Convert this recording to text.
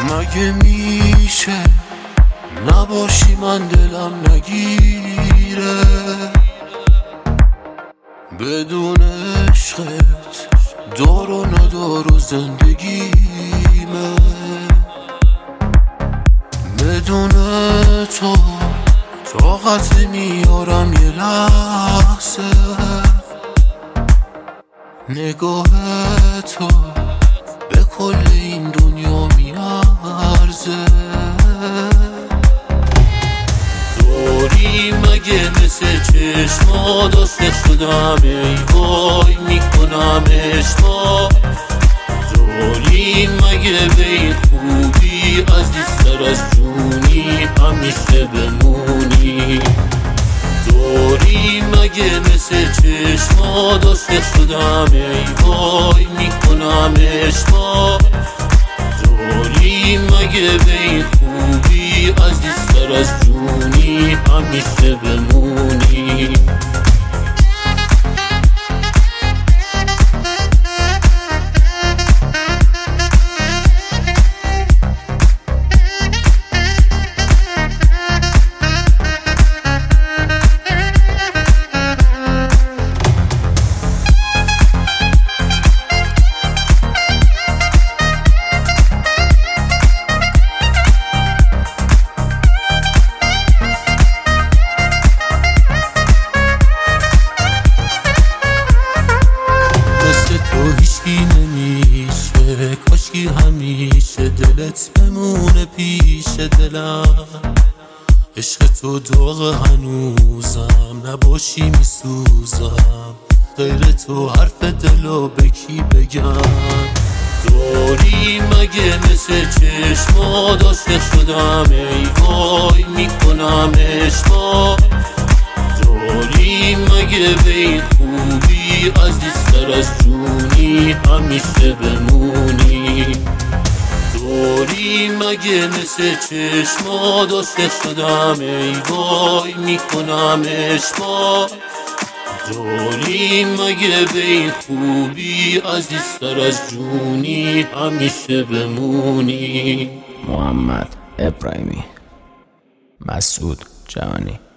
مگه میشه نباشی من دلم نگیره بدون عشقت دار و ندار و زندگیمه بدون تو طاقت میارم یه لحظه نگاه تو به کل این دنیا میارزه دوری مگه مثل چشما داشته شدم ای وای میکنم اشتباه دوری مگه به این خوبی عزیزتر از جونی همیشه بمونی دوری مگه مثل چشما داشته شدم ای وای میکنم اشتباه دوری مگه به این خوبی عزیزتر از جونی همیشه بمونی تو هیچکی نمیشه کاشکی همیشه دلت بمونه پیش دلم عشق تو داغ هنوزم نباشی میسوزم غیر تو حرف دلو به کی بگم دوری مگه مثل چشما داشته شدم ای وای میکنم اشتباه دوری مگه به این خوبی عزیزتر از جونی همیشه بمونی دوری مگه مثل چشما داشته شدم ای وای میکنم اشتباه دوری مگه به این خوبی عزیزتر از جونی همیشه بمونی محمد ابراهیمی، مسعود جهانی.